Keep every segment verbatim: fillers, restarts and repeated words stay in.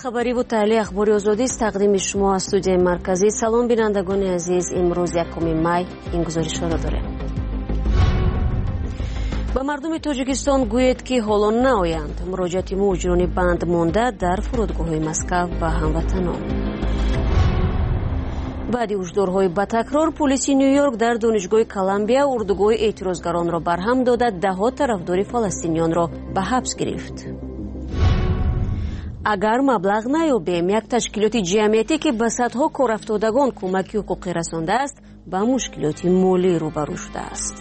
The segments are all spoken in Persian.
خبری و تحلیل اخباری آزادی است تقدیم شما از استودیوی مرکزی. سلام بینندگان عزیز، امروز یکم می این گزارش را داریم. با مردم تاجیکستان گوید که حالا نآیند. مراجعت مهاجران بند مانده در فرودگاه‌های مسکو و هموطنان. بعد هشدارهای با تکرار پلیس نیویورک در دانشگاه کلمبیا اردوگاه اعتراضگران را برهم داده دهها طرفدار فلسطینیان را به حبس گرفت. اگر مبلغ نیابیم، یک تشکیلات جمعیتی که به صدها کارافتادگان کمک حقوقی رسانده است به مشکلات مالی روبرو شده است.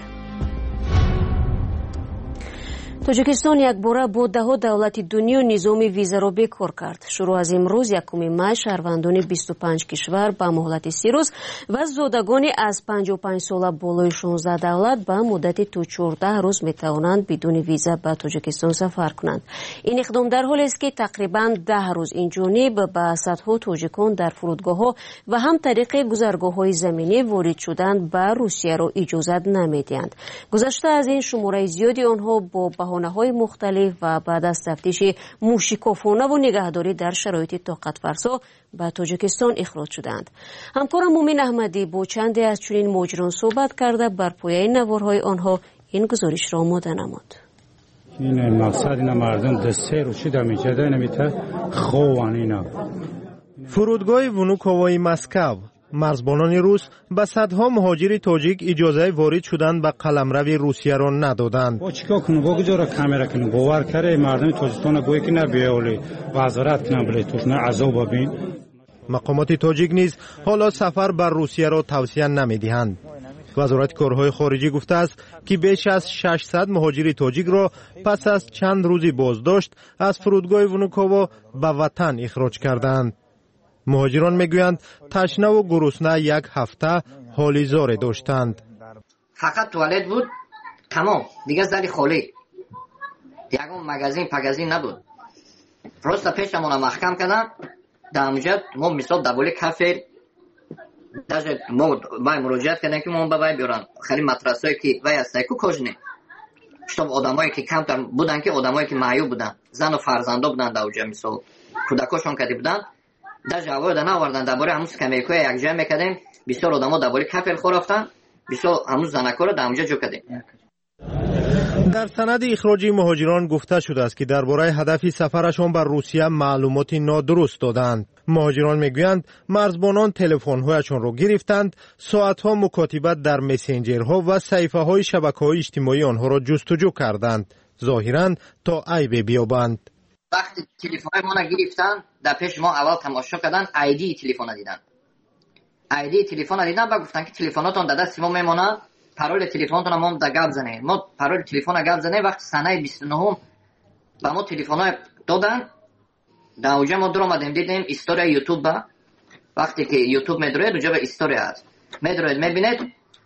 تاجیکستان یک باره با ده دولت دنیا نظام ویزا را بکار کرد. شروع از امروز یکم می شهروندان بیست و پنج کشور به مهلت سی روز و زادگان از پنجاه و پنج ساله بالای شانزده دولت به مدت تا چهارده روز می توانند بدون ویزا به تاجیکستان سفر کنند. این اقدام در حالی است که تقریبا ده روز این جانب به صدها تاجیکان در فرودگاه ها و هم طریق گذرگاه های زمینی وارد شدن به روسیه را اجازه نمیدهند. گذشته از این شماره زیادی آنها با بهانه‌های مختلف و بعد از تفتیش موشکافانه و نگهداری در شرایط طاقت فرسا به تاجیکستان اخراج شدند. همکارم مومن احمدی با چندی از چنین مهاجران صحبت کرده بر پایه نوارهای آنها این گزارش را آماده نمود. این مقصد اینا مردم دسته رو چیده میکرده نمیته خوان اینا. فرودگاه ونوکووای مسکو مرزبانان روس به صدها مهاجر تاجیک اجازه وارد شدن به قلمرو روسیه را ندادند. با چیکار کنه بگذار کامera کنه باور کنه مردم تاجیکستان گویی که نبیه ولی وزارت کنه بله توش نه عذاب ببین. مقامات تاجیک نیز حالا سفر بر روسیه را توصیه نمیدهند. وزارت کارهای خارجه گفته است که بیش از ششصد مهاجر تاجیک را پس از چند روزی بازداشت از فرودگاه ونوکووا به وطن اخراج کردند. مهاجران میگویند تشنه و گرسنه یک هفته حالی زار داشتند. فقط توالت بود تمام دیگه زلی خالی. یکم مغازین پگازین نبود. پروستا پیشمون محکم کردن. در اونجا ما مثال دبولی کافر даже ما باید مراجعت کردن که ما باید بیارن خیلی مدرسه‌ای که وای است کو کجنه. شب آدمایی که کمتر بودن که آدمایی که معیوب بودن زن و فرزندا بودن در اونجا مثال کودکاشون کردی بودن. در جواب دادن آوردن درباره همون کمیکو یک جمع میکردیم بسیار آدما درباره کپل خورافتن بسیار همون زنکا رو در اونجا جو کردیم. در سند اخراج مهاجران گفته شده است که درباره هدف سفرشان بر روسیه معلومات نادرست دادند. مهاجران میگویند مرزبانان تلفن‌هایشان را گرفتند، ساعت‌ها مکاتبت در مسنجرها و صفحه‌های شبکه‌های اجتماعی آنها را جستجو کردند، ظاهراً تا عیب بیابند. وقتی تلفن ما را گرفتن در پیش ما اول تماشا کردن ایدی تلفن دیدن ایدی تلفن دیدن و گفتن که تلفناتون در دست ما میمونه پرول تلفنتون ما در گپ زنه ما پرول تلفن گپ زنه وقت سنه بیست و نه به ما تلفن‌ها دادن در اونجا ما در اومدیم دیدیم استوری یوتیوب با وقتی که یوتیوب میدروید اونجا به استوری هست میدروید میبینید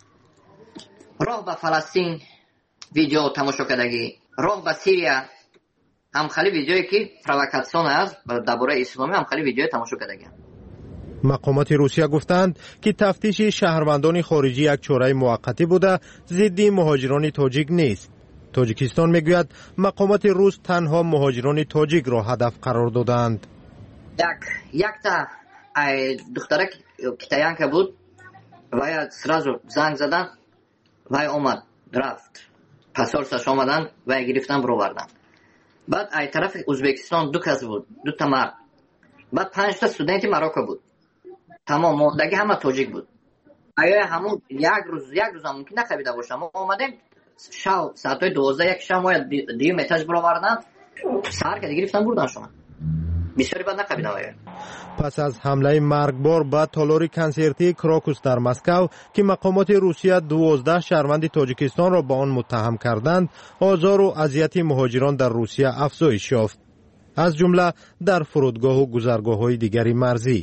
راه به فلسطین ویدیو تماشا کردگی راه به سوریه هم خیلی ویدیویی که پرووکاسیون است درباره اسلامی هم خیلی ویدیو تماشا کردیم. مقامات روسیه گفتند که تفتیش شهروندان خارجی یک چاره موقتی بوده، ضد مهاجران تاجیک نیست. تاجیکستان میگوید مقامات روس تنها مهاجران تاجیک را هدف قرار دادند. یک یک تا دختره کیتایان که بود و سرازو زنگ زدن و اومد رفت پاسپورتش اومدن و گرفتن برو بردن. بعد ای طرف ازبکستان دو کس بود دو تا مرد بعد پنج تا استودنت مراکو بود تمام موندگی همه تاجیک بود. آیا همون یک روز یک روز هم ممکن نخوابیده باشم ما اومدیم شب ساعت دوازده یک شب ما دیگه میتاج برو بردن سر که گرفتن بردن شما بسیاری بعد نخوابیدم. آیا پس از حمله مرگبار به تالار کنسرتی کراکوس در مسکو که مقامات روسیه دوازده شهروند تاجیکستان را به آن متهم کردند، آزار و اذیت مهاجران در روسیه افزایش یافت، از جمله در فرودگاه و گذرگاه‌های دیگری مرزی.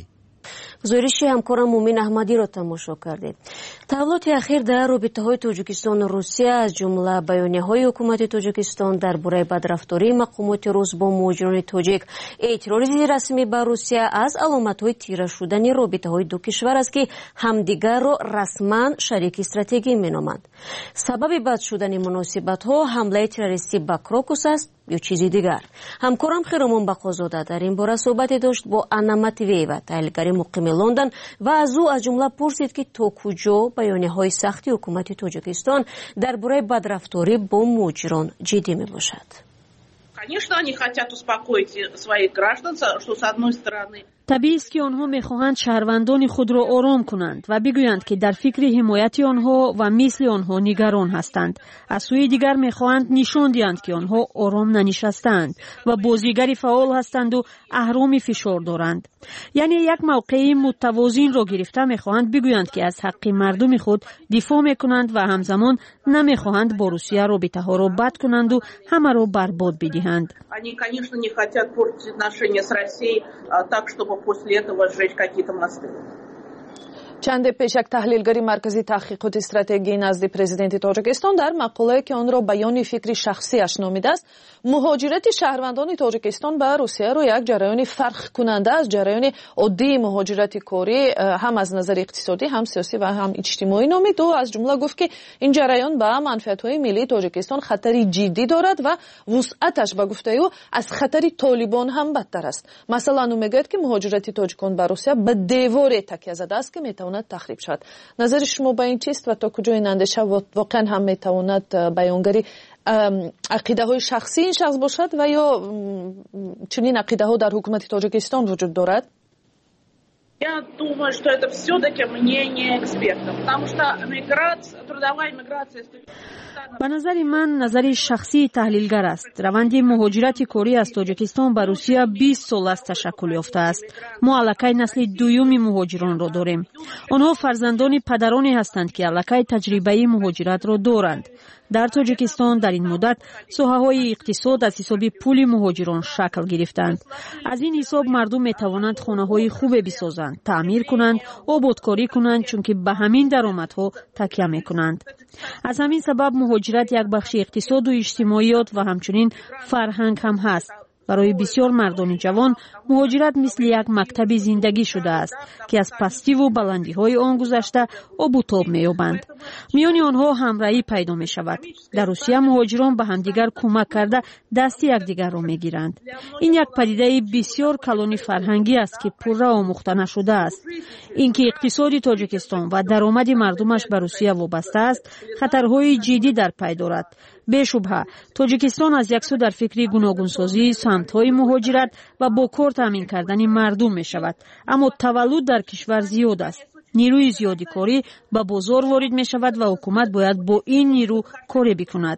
گزارش همکارم مومن احمدی را تماشا کردید. تحولات اخیر در رابطه‌های تاجیکستان و روسیه از جمله بیانیه‌های حکومت تاجیکستان درباره بدرفتاری مقامات روس با مهاجران تاجیک، اعتراض رسمی بر روسیه از علامت‌های تیره شدن رابطه‌های دو کشور است که همدیگر را رسما شریک استراتژی می‌نامند. سبب بد شدن مناسبت‌ها حمله تروریستی به کراکوس است یا چیزی دیگر؟ همکارم خیرمان بقازاده در این باره صحبت داشت با انا ماتیویوا، تحلیلگر مقیم لندن، و از او از جمله پرسید که تا کجا بیانیه‌های سختی حکومت تاجیکستان درباره بدرفتاری با مهاجران جدی می باشد. Конечно, они хотят успокоить своих граждан, что с одной стороны طبیعی است که آنها می‌خواهند شهروندان خود را آرام کنند و بگویند که در فکر حمایت آنها و مثل آنها نگران هستند. از سوی دیگر می‌خواهند نشان دهند که آنها آرام ننشستند و بازیگری فعال هستند و اهرام فشار دارند. یعنی یک موقعی متوازن را گرفته می‌خواهند بگویند که از حق مردم خود دفاع می‌کنند و همزمان نمی‌خواهند با روسیه رابطه‌ها را بد کنند و همه را برباد بدهند. Они, конечно, не хотят портить отношения с Россией так, чтобы после этого сжечь какие-то мосты. چند پیش یک تحلیلگری مرکزی تحقیقات استراتژی نزد پرزیدنت تاجیکستان در مقاله که آن را بیان فکری شخصیش نامیده است، مهاجرت شهروندان تاجیکستان به روسیه را یک جریان فرق کننده از جریان عادی مهاجرت کاری هم از نظر اقتصادی هم سیاسی و هم اجتماعی نامید. و از جمله گفت که این جریان به منفعت‌های ملی تاجیکستان خطری جدی دارد و وسعتش به گفته او از خطر طالبان هم بدتر است. مثلا او میگوید که مهاجرت تاجیکان به روسیه به دیوار تکیه زده است که میتواند تخریب شود. نظر شما به این چیست و تا کجا این اندیشه واقعا هم میتواند بیانگری عقیده های شخصی این شخص باشد و یا چنین عقیده ها در حکومت تاجیکستان وجود دارد؟ Я думаю, что это все-таки мнение экспертов, потому что миграция, трудовая миграция... به نظر من نظر شخصی تحلیلگر است. روند مهاجرت کاری از تاجیکستان به روسیه بیست سال است تشکل یافته است. ما الکی نسل دوم مهاجران را داریم. آنها فرزندان پدرانی هستند که الکی تجربه مهاجرت را دارند. در تاجیکستان در این مدت ساحه‌های اقتصاد از حساب پول مهاجران شکل گرفتند. از این حساب مردم می توانند خانه‌های خوب بسازند، تعمیر کنند، آبادکاری کنند، چون که به همین درآمدها تکیه می کنند. از همین سبب مهاجرت یک بخش اقتصاد و اجتماعیات و همچنین فرهنگ هم هست. برای بسیار مردان جوان مهاجرت مثل یک مکتب زندگی شده است که از پستی و بلندی های آن گذشته آب و تاب می یابند. میان آنها همراهی پیدا می شود. در روسیه مهاجران به همدیگر کمک کرده دست یکدیگر را می گیرند. این یک پدیده بسیار کلان فرهنگی است که پررو آموخته نشده است. اینکه اقتصاد تاجیکستان و درآمد مردمش به روسیه وابسته است خطرهای جدی در پی دارد. بی‌شبهه تاجیکستان از یک سو در فکر گوناگونسازی سمت‌های مهاجرت و با کار تامین کردن مردم می شود، اما تولد در کشور زیاد است. نیروی زیادی کاری به بازار وارد می شود و حکومت باید با این نیرو کاری بکند.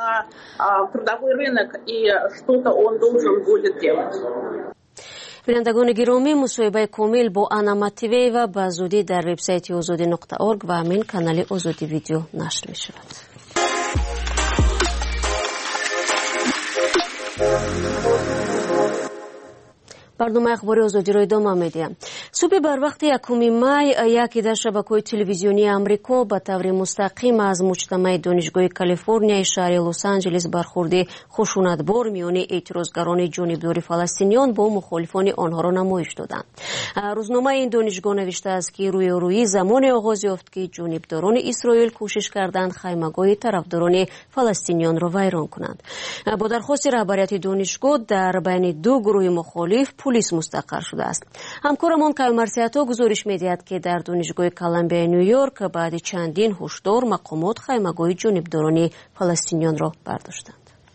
بینندگان گرامی، مصاحبه کامل با انا ماتیویوا به زودی در وبسایت آزادی نقطه اورگ و همین کانال آزادی ویدیو نشر می شود. برنامه اخباری آزادی را ادامه می‌دهیم. صبح بر وقت یکم می یکی در شبکه‌های تلویزیونی آمریکا به طور مستقیم از مجتمع دانشگاه کالیفرنیا شهر لس آنجلس برخورد خشونتبار میان اعتراضگران جانبدار فلسطینیان با مخالفان آنها را نمایش دادند. روزنامه این دانشگاه نوشته است که روی روی زمان آغاز یافت که جانبداران اسرائیل کوشش کردند خیمه‌گاه طرفداران فلسطینیان را ویران کنند. با درخواست رهبریت دانشگاه در بین دو گروه مخالف پلیس مستقر شده است. همکارمان کایل مرسیاتا گزارش می‌دهد که در دانشگاه کلمبیا نیویورک بعد چندین هشدار مقامات خیمه‌گاه جانبداران فلسطینیان را برداشتند.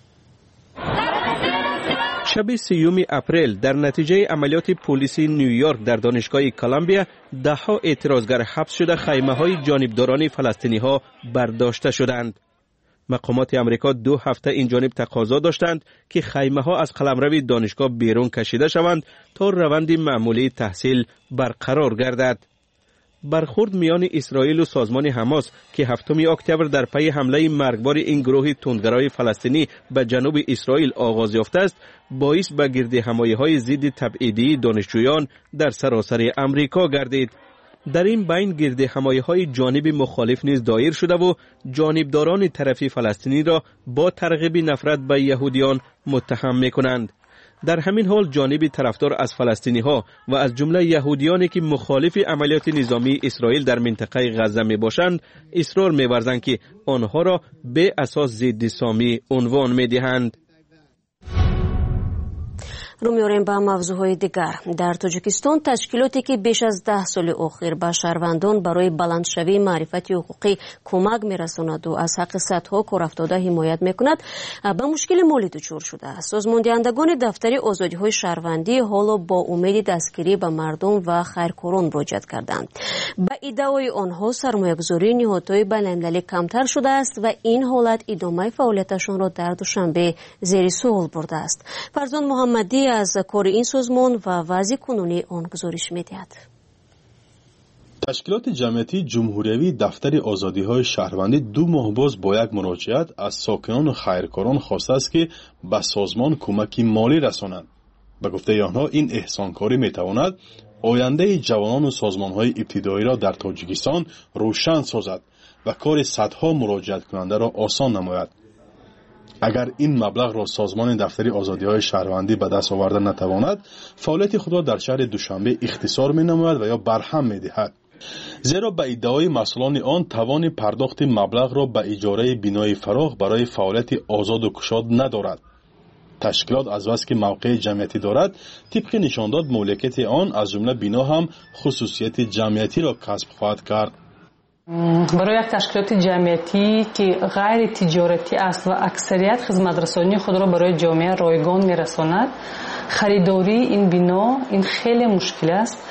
شب سیوم اپریل در نتیجه عملیات پلیس نیویورک در دانشگاه کلمبیا ده‌ها اعتراضگر حبس شده خیمه‌های جانبداران فلسطینی‌ها برداشته شدند. مقامات امریکا دو هفته این جانب تقاضا داشتند که خیمه‌ها از قلمرو دانشگاه بیرون کشیده شوند تا روند معمولی تحصیل برقرار گردد. برخورد میان اسرائیل و سازمان حماس که هفتم اکتبر در پی حمله مرگبار این گروه تندگرای فلسطینی به جنوب اسرائیل آغاز یافته است، باعث به گردهمایی‌های ضد تبعیدی دانشجویان در سراسر امریکا گردید. در این بین گردهمایی‌های جانب مخالف نیز دایر شده و جانبداران طرف فلسطینی را با ترغیب نفرت به یهودیان متهم می‌کنند. در همین حال جانب طرفدار از فلسطینی ها و از جمله یهودیانی که مخالف عملیات نظامی اسرائیل در منطقه غزه می باشند اصرار می ورزند که آنها را به اساس ضد سامی عنوان می دهند. رو می‌آوریم به موضوعهای دیگر. در تاجیکستان تشکیلاتی که بیش از ده سال اخیر به شهروندان برای بلندشوی معرفت حقوقی کمک می‌رساند و از حق صدها کارافتاده حمایت می‌کند، به مشکل مالی دچار شده است. سازماندهندگان دفتر آزادی‌های شهروندی حالا با امید دستگیری به مردم و خیرکاران مراجعت کردند. به ادعای آنها سرمایه‌گذاری نهادهای بین‌المللی کمتر شده است و این حالت ادامه فعالیتشان را در دوشنبه زیر سوال برده است. فرزان محمدی از کار این سازمان و وضع کنونی آن گزارش می‌دهد. تشکیلات جمعیتی جمهوریوی دفتر آزادی‌های شهروندی دو ماه باز با یک مراجعت از ساکنان و خیرکاران خواسته است که به سازمان کمک مالی رسانند. به گفته آنها این احسانکاری می‌تواند آینده جوانان و سازمان‌های ابتدایی را در تاجیکستان روشن سازد و کار صدها مراجعت کننده را آسان نماید. اگر این مبلغ را سازمان دفتر آزادی‌های شهروندی به دست آوردن نتواند، فعالیت خود را در شهر دوشنبه اختصار می‌نماید و یا برهم می‌دهد. زیرا به ادعای مسئولان آن توان پرداخت مبلغ را به اجاره بنای فراخ برای فعالیت آزاد و گشاد ندارد. تشکیلات از بس که موقع جمعیتی دارد، طبق نشانداد مالکیت آن از جمله بنا هم خصوصیت جمعیتی را کسب خواهد کرد. برای یک تشکیلات جمعیتی که غیر تجارتی است و اکثریت خدمت رسانی خود را برای جامعه رایگان می‌رساند، خریداری این بنا این خیلی مشکل است.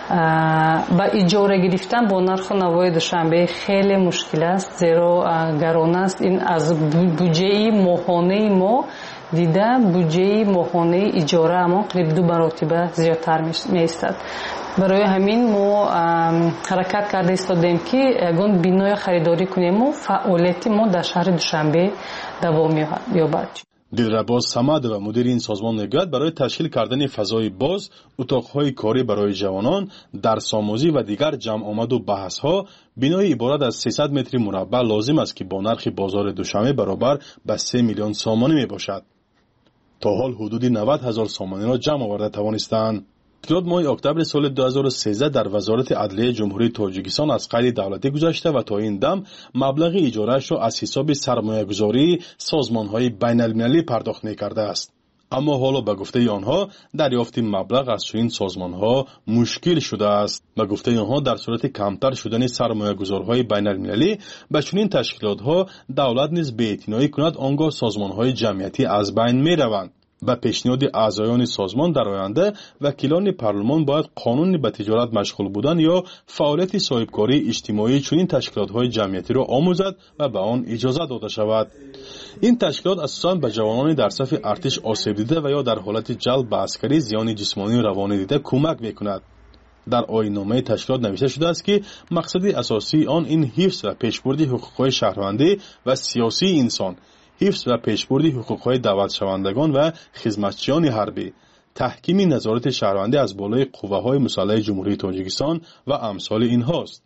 با اجاره گرفتن با نرخ نوای دوشنبه خیلی مشکل است، زیرا گران است. این از بودجه ماهانه ما دیده بودجه ماهانه اجاره ما قریب دو مرتبه زیادتر می‌ایستد. برای همین ما حرکت کرده ایستادیم که یگان بنای خریداری کنیم و فعالیت ما در شهر دوشنبه دوام یابد. دلرباز صمد و مدیر این سازمان میگوید برای تشکیل کردن فضای باز، اتاقهای کاری برای جوانان، درس‌آموزی و دیگر جمع آمد و بحث‌ها، بنای عبارت از سیصد متر مربع لازم است که با نرخ بازار دوشنبه برابر به سه میلیون سامانی میباشد. تا حال حدود نود هزار سامانی را جمع آورده توانستند. تشکیلات ماه اکتبر سال دو هزار و سیزده در وزارت عدلیه جمهوری تاجیکستان از قید دولتی گذشته و تا این دم مبلغ اجاره‌اش را از حساب سرمایه‌گذاری سازمان‌های بین‌المللی پرداخت می‌کرده است. اما حالا به گفته آنها دریافت مبلغ از چنین سازمان‌ها مشکل شده است. به گفته آنها در صورت کمتر شدن سرمایه‌گذارهای بین‌المللی به چنین تشکیلات‌ها دولت نیز بی‌اعتنایی کند، آنگاه سازمان‌های جمعیتی از بین می‌روند. به پیشنهاد اعضایان سازمان در آینده وکیلان پارلمان باید قانون به تجارت مشغول بودن یا فعالیت صاحبکاری اجتماعی چنین تشکیلات‌های جمعیتی را آموزد و به آن اجازه داده شود. این تشکیلات اساساً به جوانان در صف ارتش آسیب دیده و یا در حالت جلب به عسکری زیان جسمانی و روانی دیده کمک می‌کند. در آیین‌نامه تشکیلات نوشته شده است که مقصد اساسی آن این حفظ و پیشبرد حقوق‌های شهروندی و سیاسی انسان، حفظ و پیشبرد حقوق‌های دعوت شوندگان و خدمتچیان حربی، تحکیم نظارت شهروندی از بالای قوه‌های مسلح جمهوری تاجیکستان و امثال اینهاست.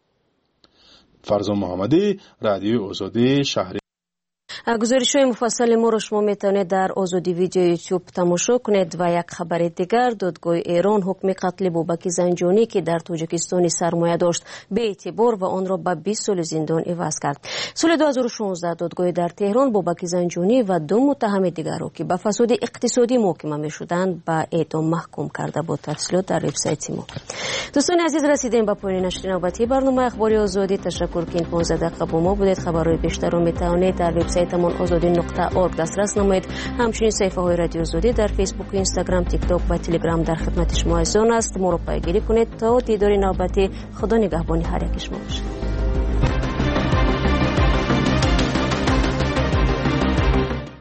فرزان محمدی، رادیو آزادی شهری. گزارش‌های مفصل ما را شما میتونید در آزادی ویدیو یوتیوب تماشا کنید. و یک خبر دیگر، دادگاه ایران حکم قتل بابک زنجانی که در تاجیکستان سرمایه داشت به اعتبار و آن را به بیست سال زندان عوض کرد. سال دو هزار و شانزده دادگاه در تهران بابک زنجانی و دو متهم دیگر را که به فساد اقتصادی محاکمه می‌شدند به اعدام محکوم کرده بود. تفصیلات در وبسایت ما. دوستان عزیز، رسیدیم به پایان نشر نوبتی برنامه اخباری آزادی. تشکر که این پانزده دقیقه با ما بودید. خبرهای بیشتر را میتونید در وبسایت تمام آزادی نقطه اورگ دسترس نمایید. همچنین صفحه های رادیو آزادی در فیسبوک، اینستاگرام، تیک تاک و تلگرام در خدمت شما هستند است. ما را پیگیری کنید تا دیدار نوبتی. خدا نگهبان هر یک شما باشد.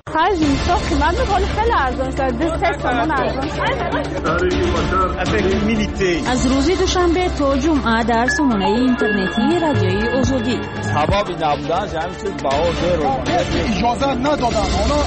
خرج میشه قیمت بالا خیلی ارزان شد دو سه تومن ارزان از روز دوشنبه تا جمعه در سامانه اینترنتی رادیوی آزادی سببی نبودن جمعیت بها رو اجازه ندادن حالا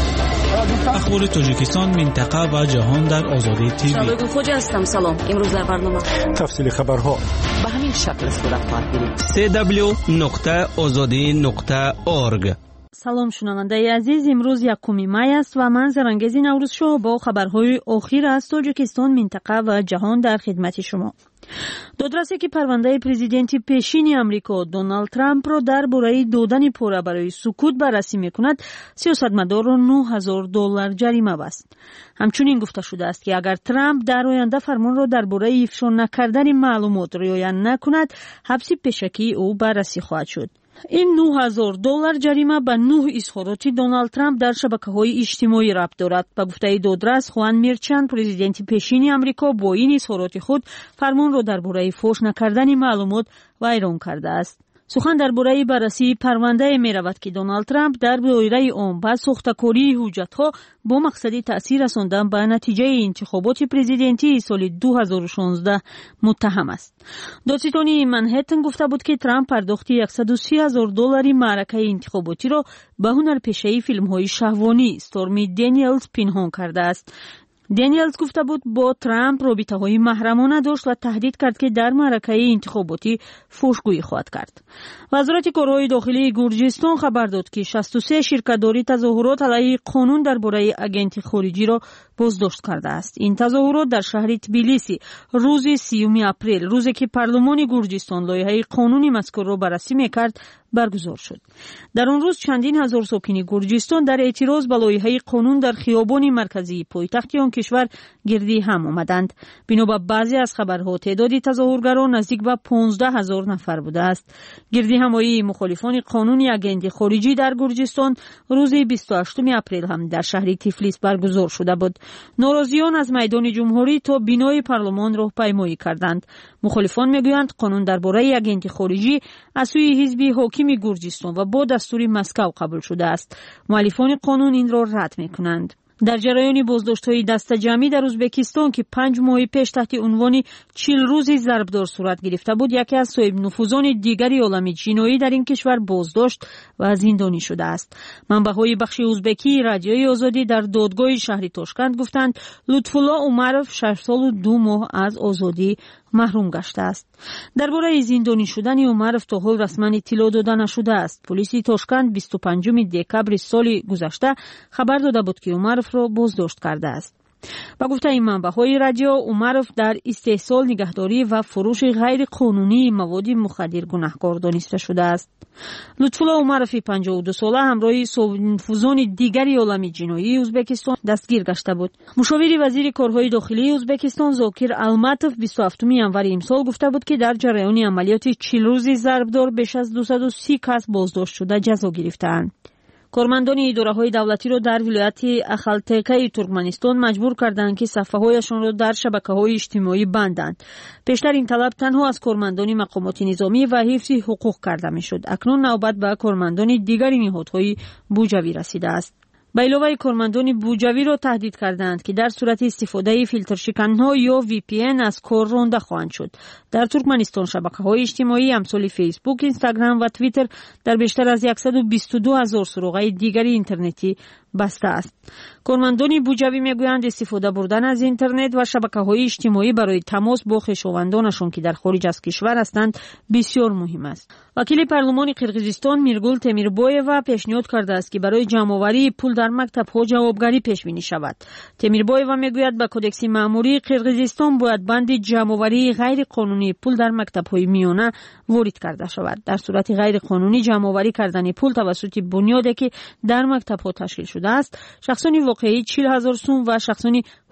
اخبار تاجیکستان منطقه و جهان در آزادی تیوی. شبکه خوجا هستم. سلام. امروز در برنامه تفصیل خبرها به همین شکل صورت خواهد گرفت. سی دبلیو نقطه آزادی نقطه اورگ. سلام شنونده عزیز، امروز یکم می است و من زرنگزی نوروز شو با خبرهای اخیر از تاجیکستان منطقه و جهان در خدمت شما. دادرسی که پرونده پرزیدنت پیشین امریکا دونالد ترامپ را درباره دادن پوره برای سکوت بررسی میکند، سیاستمدار را نه هزار دلار جریمه بست. همچنین گفته شده است که اگر ترامپ در آینده فرمان را درباره افشا نکردن معلومات رعایت نکند، حبس پیشکی او بررسی خواهد شد. این نه هزار دلار جریمه به نه اظهاراتی دونالد ترامپ در شبکه‌های اجتماعی ربط دارد. به گفته دادرس خوان میرچند، پرزیدنت پیشین امریکا با این اظهارات خود فرمان را درباره فحش نکردن معلومات ویران کرده است. سخن درباره بررسی پرونده می رود که دونالد ترامپ در دایره عام با ساخته‌کاری حجت‌ها با مقصد تأثیر رساندن به نتیجه انتخابات پرزیدنتی سال دو هزار و شانزده متهم است. دادستانی منهتن گفته بود که ترامپ پرداخت صد و سی هزار دلاری معرکه انتخاباتی را به هنرپیشه فیلم‌های شهوانی استورمی دنیلز پنهان کرده است. دنیلز گفته بود با ترامپ رابطه های محرمانه داشت و تهدید کرد که در معرکه انتخاباتی فحشگویی خواهد کرد. وزارت کارهای داخلی گرجستان خبر داد که شصت و سه شرکت‌داری تظاهرات علیه قانون درباره اگنت خارجی را بازداشت کرده است. این تظاهرات در شهر تبلیسی روز سیوم اپریل، روزی که پارلمان گرجستان لایحه قانونی مذکور را بررسی می‌کرد، برگزار شد. در آن روز چندین هزار ساکن گرجستان در اعتراض به لایحه قانون در خیابان مرکزی پایتخت آن کشور گردی هم آمدند. بنا به بعضی از خبرها تعداد تظاهرگران نزدیک به پانزده هزار نفر بوده است. گردی همایی مخالفان قانون اگنت خارجی در گرجستان روز بیست و هشتم اپریل هم در شهر تیفلیس برگزار شده بود. ناراضیان از میدان جمهوری تا بینای پارلمان راهپیمایی کردند. مخالفان میگویند قانون درباره اگنت خارجی از سوی حزب حاکم گرجستان و با دستور مسکو قبول شده است. مؤلفان قانون این را رد میکنند. در جریان بازداشت‌های دست جمعی در ازبکستان که پنج ماه پیش تحت عنوان چهل روزی ضربدار صورت گرفته بود، یکی از صاحب نفوذان دیگری عالم جنایی در این کشور بازداشت و زندانی شده است. منبع‌های بخش ازبکی رادیوی آزادی در دادگاه شهر تاشکند گفتند لطف‌الله عمرov شش سال و دو ماه از آزادی محروم گشته است. درباره زندانی شدن عمرov تا حال رسما اطلاع داده نشده است. پلیس تاشکند بیست و پنجم دکبر سال گذشته خبر داده بود که عمرov را بازداشت کرده است. با گفته این منبع‌های رادیو، عمرov در استحصال، نگهداری و فروش غیر قانونی مواد مخدر گناهکار دانسته شده است. لطف‌الله عمرov پنجاه و دو ساله همراه نفوذان دیگری عالم جنایی ازبکستان دستگیر گشته بود. مشاور وزیر کارهای داخلی ازبکستان زاکیر الماتوف بیست و هفتم ینور امسال گفته بود که در جریان عملیات چهل روزی ضربدار بیش از دویست و سی کس بازداشت شده جزا گرفتند. کارمندان اداره‌های دولتی را در ولایت اخالتکه ترکمنستان مجبور کردند که صفحه‌هایشان را در شبکه‌های اجتماعی بندند. پیشتر این طلب تنها از کارمندان مقامات نظامی و حفظ حقوق کرده می‌شد. اکنون نوبت به کارمندان دیگری نهادهای بوجوی رسیده است. به علاوه کارمندان بوجوی را تهدید کردند که در صورت استفاده فیلتر شکن‌ها یا وی پی ان از کار رانده خواهند شد. در ترکمنستان شبکه‌های اجتماعی امثال فیسبوک، اینستاگرام و توییتر در بیشتر از صد و بیست و دو هزار سراغ دیگری اینترنتی بسته است. کارمندان بوجوی میگویند استفاده بردن از اینترنت و شبکه‌های اجتماعی برای تماس با خویشاوندانشان که در خارج از کشور هستند بسیار مهم است. وکیل پارلمان قرقیزستان میرگول تمیربایوا پیشنهاد کرده است که برای جمع‌آوری پول در مکتب‌ها جوابگری پیش بینی شود. تمیربایوا میگوید با کدکس مأموری قرقیزستان باید بند جمع‌آوری غیر قانونی پول در مکتب‌های میانه وارد کرده شود. در صورت غیر قانونی جمع‌آوری کردن پول توسط بنیادی که در مکتب‌ها تشکیل شده است، شخصانی واقعی چهل هزار سوم و شخصانی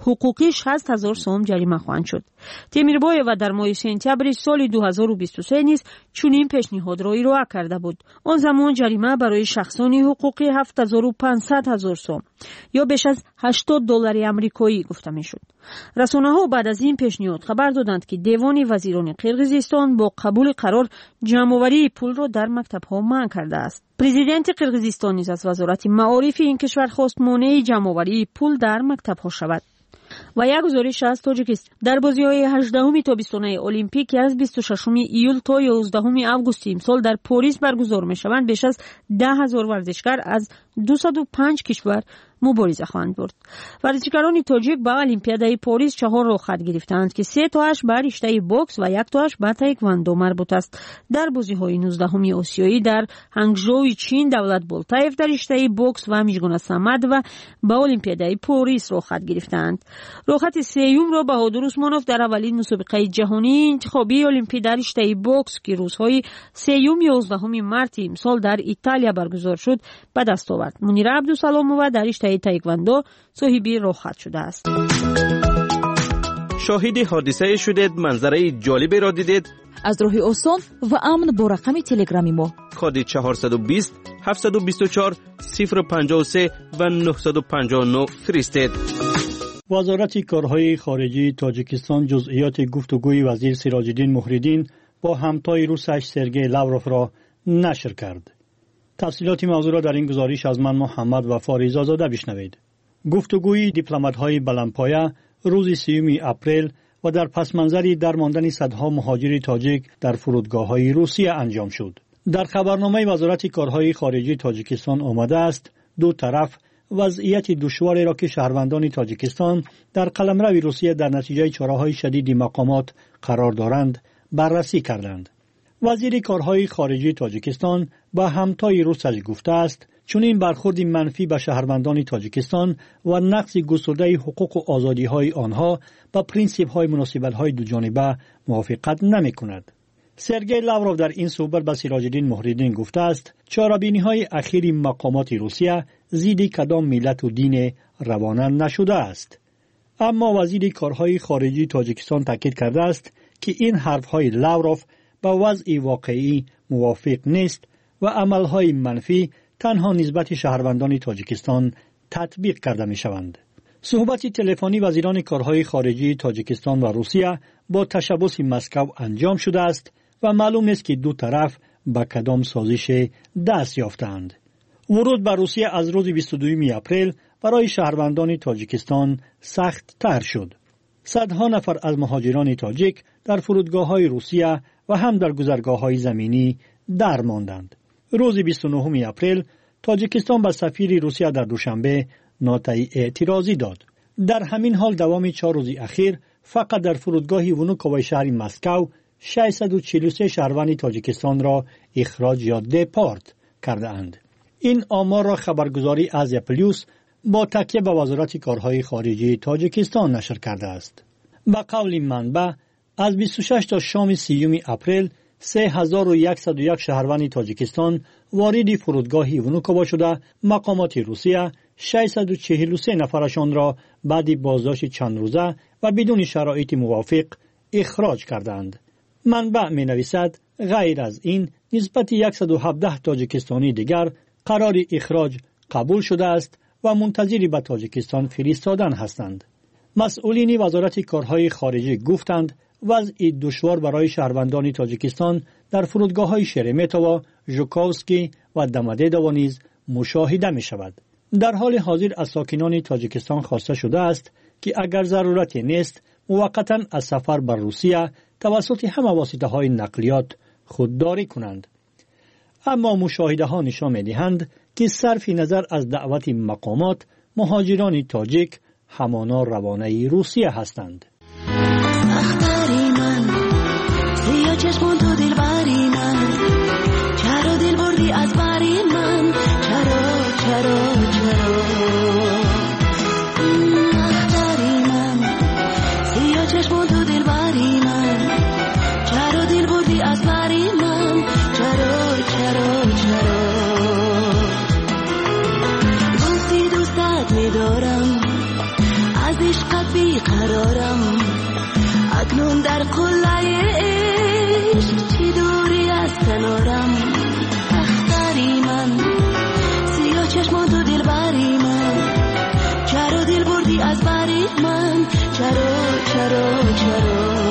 حقوقی شصت هزار سوم جریمه خواهند شد. تیمیربایو در ماه سپتامبر سال دو هزار و بیست و سه نیز چنین پیشنهاد را ارائه کرده بود. آن زمان جریمه برای شخصان حقوقی هفت هزار و پانصد هزار سوم یا بیش از هشتاد دلار آمریکایی گفته میشد. رسانه‌ها بعد از این پیشنهاد خبر دادند که دیوان وزیران قرقیزستان با قبول قرار جمع‌آوری پول را در مکتب‌ها منع کرده است. پرزیدنت قرقیزستان نیز از وزارت معارف این کشور خواست مانع جمع‌آوری پول در مکتب‌ها شود. و یک گزارش از تاجیکستان در بازی‌های هجدهم تابستانه المپیک که از بیست و ششم ایول تا یازدهم آگوست امسال در پاریس برگزار می‌شوند بیش از ده هزار ورزشکار از دویست و پنج کشور مبارزه خواهند برد. ورزشکاران تاجیک به المپیادای پاریس چهار را خط گرفتند که سه تاش به رشته بوکس و یک تاش به تایکواندو مربوط است. در بازی‌های نوزدهم آسیایی در هنگژو چین دولت بولتاєв در رشته بوکس و میژگون صمد و به المپیادای پاریس را خط گرفتند. رخت سیوم را بهادر عثمانوف در اولین مسابقه جهانی انتخابی المپیک در رشته بوکس که روزهای سیوم یازدهم مارس امسال در ایتالیا برگزار شد به دست آورد. منیر عبدالسلامова در رشته تایکواندو صاحبی رخت شده است. شاهد حادثه شدید، منظره جالبی را دیدید؟ از راه آسان و امن با رقم تلگرامی ما کد چهارصد و بیست هفتصد و بیست و چهار صفر پنجاه و سه و نهصد و پنجاه و نه فرستید. وزارت کارهای خارجی تاجیکستان جزئیات گفتگوی وزیر سراج‌الدین محردین با همتای روسش سرگئی لاوروف را نشر کرد. تفصیلات موضوع را در این گزارش از من محمد وفا رضازاده بشنوید. گفتگوی دیپلمات‌های بلندپایه روز سیوم اپریل و در پس منظری درماندن صدها مهاجر تاجیک در فرودگاه‌های روسیه انجام شد. در خبرنامه وزارت کارهای خارجی تاجیکستان آمده است دو طرف وضعیت دشواری را که شهروندان تاجیکستان در قلمرو روسیه در نتیجه چاره‌های شدید مقامات قرار دارند بررسی کردند. وزیر کارهای خارجی تاجیکستان با همتای روسش گفته است چون این برخورد منفی به شهروندان تاجیکستان و نقض گسترده حقوق و آزادی‌های آنها با پرینسیپ‌های مناسبت‌های دوجانبه موافقت نمی‌کند. سرگئی لاوروف در این صحبت به سراج‌الدین محردین گفته است چاره‌بینی‌های اخیر مقامات روسیه ضد کدام ملت و دین روانه نشده است. اما وزیر کارهای خارجی تاجیکستان تاکید کرده است که این حرف‌های لاوروف با وضع واقعی موافق نیست و عملهای منفی تنها نسبت شهروندان تاجیکستان تطبیق کرده می شوند. صحبت تلفنی وزیران کارهای خارجی تاجیکستان و روسیه با تشبث مسکو انجام شده است و معلوم نیست که دو طرف به کدام سازش دست یافتند. ورود به روسیه از روز بیست و دوم اپریل برای شهروندان تاجیکستان سخت تر شد. صدها نفر از مهاجران تاجیک در فرودگاه‌های روسیه و هم در گذرگاه‌های زمینی در ماندند. روز بیست و نهم اپریل تاجیکستان به سفیر روسیه در دوشنبه نوتای اعتراضی داد. در همین حال دوام چهار روز اخیر فقط در فرودگاه ونوکووی شهر مسکو ششصد و چهل و سه شهروند تاجیکستان را اخراج یا دپارت کرده اند. این آمار را خبرگزاری آزیا پلیوس با تکیه به وزارت کارهای خارجی تاجیکستان نشر کرده است. به قول منبع از بیست و شش تا شام سیوم اپریل سه هزار و صد و یک شهروند تاجیکستان وارد فرودگاه ونوکووا شده مقامات روسیه ششصد و چهل و سه نفرشان را بعد بازداشت چند روزه و بدون شرایط موافق اخراج کردند. منبع می نویسد غیر از این نسبت صد و هفده تاجیکستانی دیگر قرار اخراج قبول شده است و منتظر به تاجیکستان فرستادن هستند. مسئولین وزارت کارهای خارجی گفتند وضع دشوار برای شهروندان تاجیکستان در فرودگاه‌های شرمتووا، ژوکووسکی و دمدیدوو نیز مشاهده می شود. در حال حاضر از ساکنان تاجیکستان خواسته شده است که اگر ضرورتی نیست موقتا از سفر بر روسیه توسط همه واسطه‌های نقلیات خودداری کنند. اما مشاهده ها نشان می دهند که صرف نظر از دعوت مقامات مهاجران تاجیک همانا روانه روسیه هستند. چشمون تو دل بری من چرا دل بردی از بری من چرا چرا چرا اختری من سیا چشمون تو دل بری من چرا دل بردی از بری من چرا چرا چرا گفتی دوستت میدارم از عشقت بیقرارم اکنون در قله عشق چی دوری از کنارم اختری من سیاه چشمان تو دل بری من چرا دل بردی از بری من چرا چرا چرا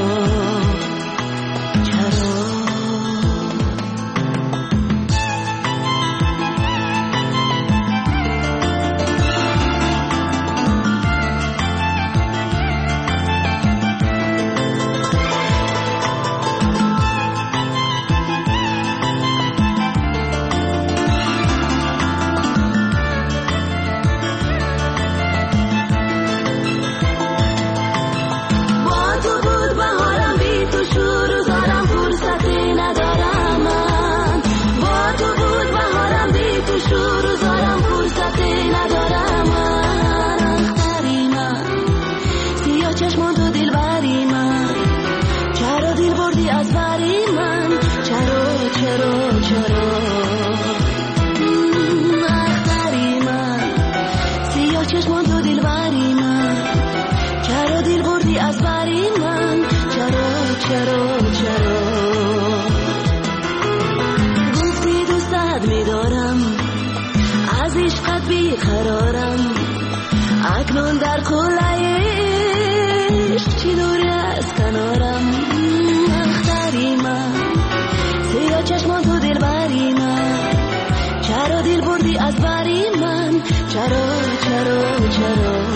بیقرارم اکنون در قله عشق چی دوری از کنارم اختری من سیاه چشمان تو دل بری من چرا دل بردی از بری من چرا چرا چرا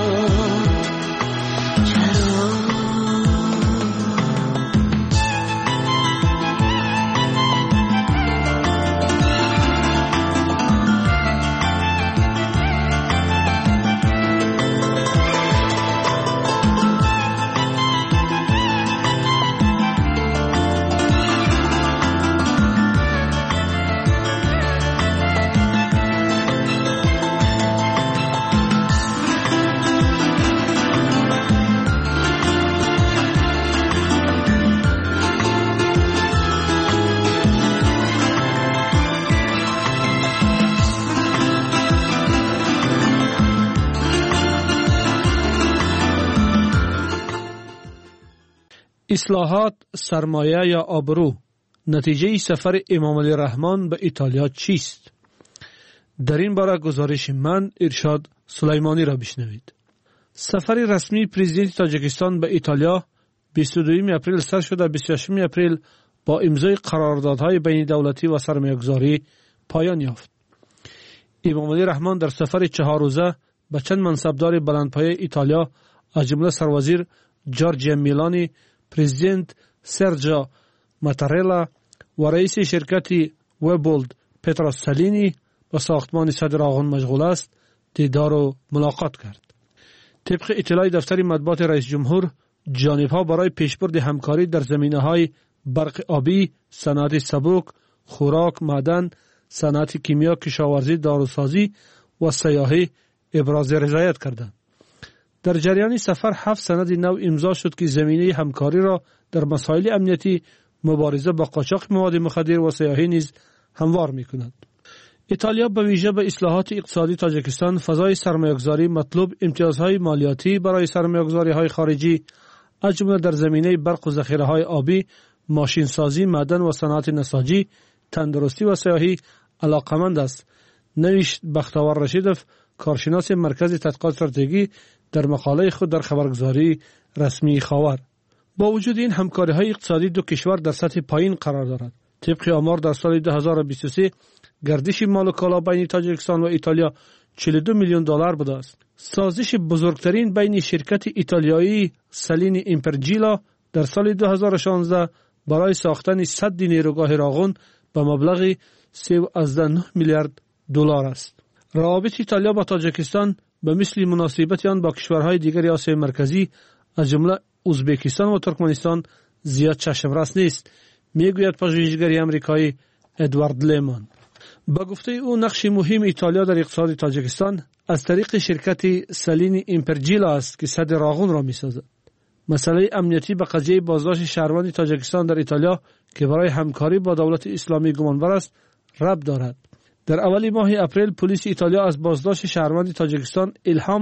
اصلاحات، سرمایه یا آبرو، نتیجه سفر امام علی رحمان به ایتالیا چیست؟ در این باره گزارش من ارشاد سلیمانی را بشنوید. سفر رسمی پرزیدنت تاجیکستان به ایتالیا بیست و دوم اپریل سر شده بیست و هشتم اپریل با امضای قراردادهای بین دولتی و سرمایه‌گذاری پایان یافت. امام علی رحمان در سفر چهار روزه به چند منصبدار بلندپایه ایتالیا از جمله سروازیر جورجیا میلانی، پرزیدنت سرجا ماتارلا و رئیس شرکت وبولد پترو سالینی با ساختمان صدر آغون مشغول است دیدار و ملاقات کرد. طبق اطلاع دفتر مطبوعات رئیس جمهور، جانب‌ها برای پیشبرد همکاری در زمینه‌های برق آبی، صنعت سبک، خوراک، معدن، صنعت کیمیا، کشاورزی، داروسازی و سیاحی ابراز رضایت کردند. در جریان سفر هفت سند نو امضا شد که زمینه همکاری را در مسائل امنیتی، مبارزه با قاچاق مواد مخدر و سیاحی نیز هموار می‌کند. ایتالیا به ویژه به اصلاحات اقتصادی تاجیکستان، فضای سرمایه‌گذاری مطلوب، امتیازهای مالیاتی برای سرمایه‌گذاری‌های خارجی از جمله در زمینه برق و ذخیره‌های آبی، ماشینسازی، معدن و صنعت نساجی، تندرستی و سیاحی علاقمند است. نوشت بختیار رشیدوف، کارشناس مرکز تحقیقات استراتژی، در مقاله خود در خبرگزاری رسمی خاور. با وجود این همکاری‌های اقتصادی دو کشور در سطح پایین قرار دارد. طبق آمار در سال دو هزار و بیست و سه گردش مال و کالا بین تاجیکستان و ایتالیا چهل و دو میلیون دلار بوده است. سازش بزرگترین بین شرکت ایتالیایی سالینی ایمپرجیلا در سال دو هزار و شانزده برای ساختن سد نیروگاه راغون به مبلغ سیزده و نه میلیارد دلار است. روابط ایتالیا با تاجیکستان به مثل مناسبت آن با کشورهای دیگر آسیای مرکزی از جمله ازبکستان و ترکمنستان زیاد چشمرس نیست، میگوید پژوهشگر آمریکایی ادوارد لیمان. با گفته او نقش مهم ایتالیا در اقتصاد تاجیکستان از طریق شرکت سالینی ایمپرجیلا است که سد راغون را میسازد. مسئله امنیتی به قضیه بازداشت شهروند تاجیکستان در ایتالیا که برای همکاری با دولت اسلامی گمانبر است ربط دارد. در اول ماه اپریل پلیس ایتالیا از بازداشت شهروند تاجیکستان الهام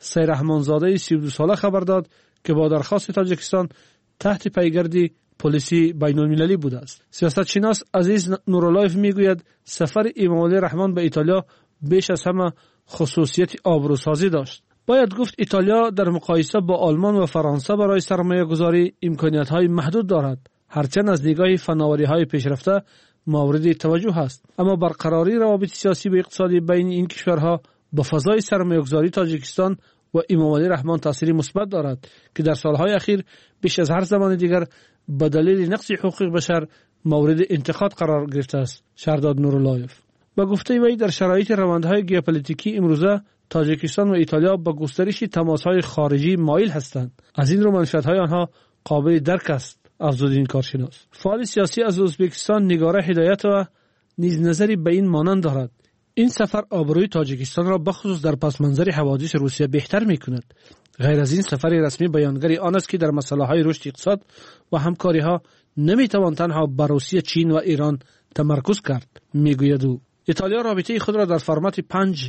سیرحمانزاده سی و دو ساله خبر داد که با درخواست تاجیکستان تحت پیگرد پلیسی بین المللی بوده است. سیاست شناس عزیز نورالایف میگوید سفر امام علی رحمان به ایتالیا بیش از همه خصوصیت آبروسازی داشت. باید گفت ایتالیا در مقایسه با آلمان و فرانسه برای سرمایه گذاری امکانیت های محدود دارد، هرچند از نگاه فناوری های پیشرفته مورد توجه است. اما برقراری روابط سیاسی و اقتصادی بین این کشورها با فضای سرمایه گذاری تاجیکستان و امام علی رحمان تأثیری مثبت دارد که در سالهای اخیر بیش از هر زمان دیگر به دلیل نقض حقوق بشر مورد انتقاد قرار گرفته است. شهرداد نورالایف با گفته وی در شرایط روندهای ژئوپلیتیکی امروزه تاجیکستان و ایتالیا با گسترش تماس‌های خارجی مایل هستند. از این رو منفعت‌های آنها قابل درک است، افزود این کارشناس. فعال سیاسی از ازبکستان نگاره هدایت و نیز نظری به این مانند دارد: این سفر آبروی تاجیکستان را بخصوص در پس منظر حوادث روسیه بهتر می‌کند. غیر از این سفر رسمی بیانگر آن است که در مسائل رشد اقتصاد و همکاری‌ها نمی‌توان تنها بر روسیه، چین و ایران تمرکز کرد، میگوید او. ایتالیا رابطه خود را در فرمت پنج